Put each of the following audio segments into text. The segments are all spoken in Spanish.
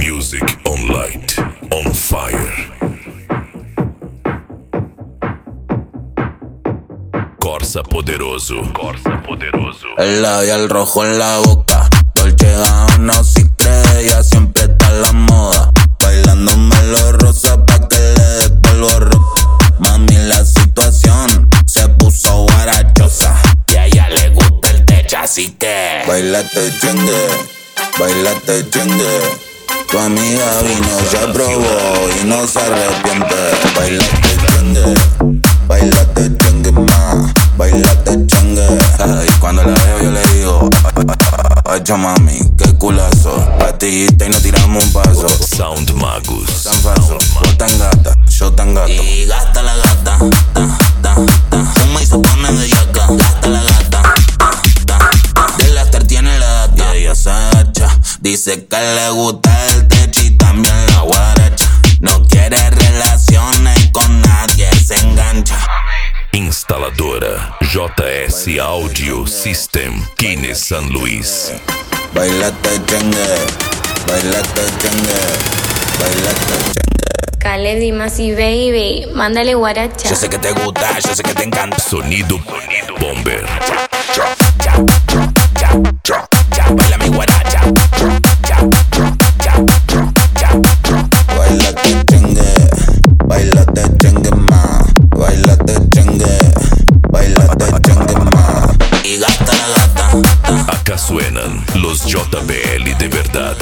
Music on light, on fire. Corsa poderoso. El labial rojo en la boca, Dolce Gabbana si cree, ella siempre está a la moda. Bailándome los rosas pa' que le dé polvo rojo. Mami, la situación se puso guarachosa y a ella le gusta el techo, así que bailate chengue, bailate chengue. Tu amiga vino, ya probó y no se arrepiente. Bailate chengue, bailate chengue más, bailate chengue. Y cuando la veo yo le digo, ay mami, qué culazo. Pastillita y no tiramos un paso. Sound Magus. Tan falso, vos tan gata, yo tan gato. Y gasta la gata, fuma y se pone de yaca. Gasta la gata, del after tiene la data. Y ella se agacha, dice que le gusta el techo y también la guaracha. No quiere relaciones con nadie, se engancha. Instaladora JS Audio System, Kine San Luis. Bailate chengue, bailate chengue, bailate chengue. Khaled y Masi Baby, mándale guaracha. Yo sé que te gusta, yo sé que te encanta. Sonido Bomber. Baila mi guaracha. Bailate chengue, bailate chengue más. Bailate chengue, bailate chengue más. Y gasta la gata. Acá suenan los JBL de verdad.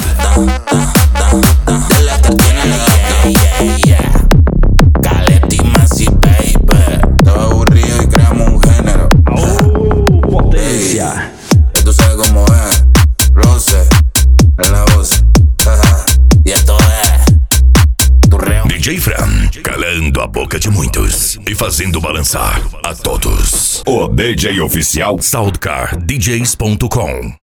Del after tiene la gata. Khaled y Masi Baby. Estaba aburrido y creamos un género. Potencia. Que tú sabes cómo es. Rose en la voz. E esto é Torreão. DJ Fran, calando a boca de muitos e fazendo balançar a todos. O DJ oficial SoundCardDJs.com